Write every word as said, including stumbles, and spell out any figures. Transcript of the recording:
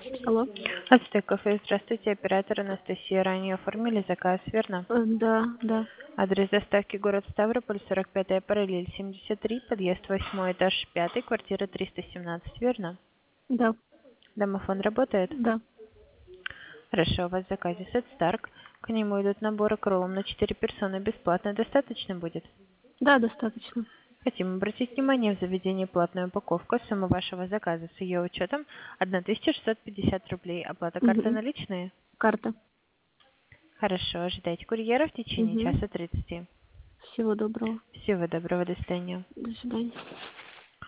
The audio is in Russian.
Алло. Ацтек кафе, здравствуйте, оператор Анастасия. Ранее оформили заказ, верно? Э, Да, да, Адрес доставки город Ставрополь, сорок пятая параллель, семьдесят три, подъезд восьмой, этаж пятый, квартира триста семнадцать, верно? да, Домофон работает? да, Хорошо, у вас в заказе сет Старк. К нему идут наборы кролом на четыре персоны бесплатно. Достаточно будет? да, достаточно. Хотим обратить внимание в заведении платная упаковка. Сумма вашего заказа с ее учетом тысяча шестьсот пятьдесят рублей. Оплата карты Угу. наличные? Карта. Хорошо, ожидайте курьера в течение Угу. часа тридцати. Всего доброго. Всего доброго, до свидания. До свидания.